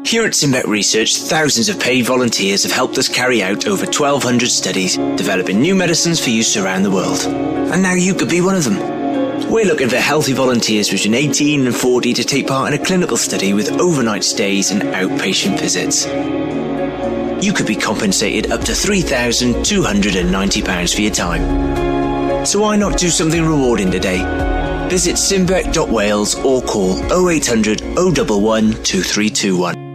Here at Simbec Research, thousands of paid volunteers have helped us carry out over 1,200 studies, developing new medicines for use around the world. And now you could be one of them. We're looking for healthy volunteers between 18 and 40 to take part in a clinical study with overnight stays and outpatient visits. You could be compensated up to £3,290 for your time. So why not do something rewarding today? Visit simbec.wales or call 0800 011 2321.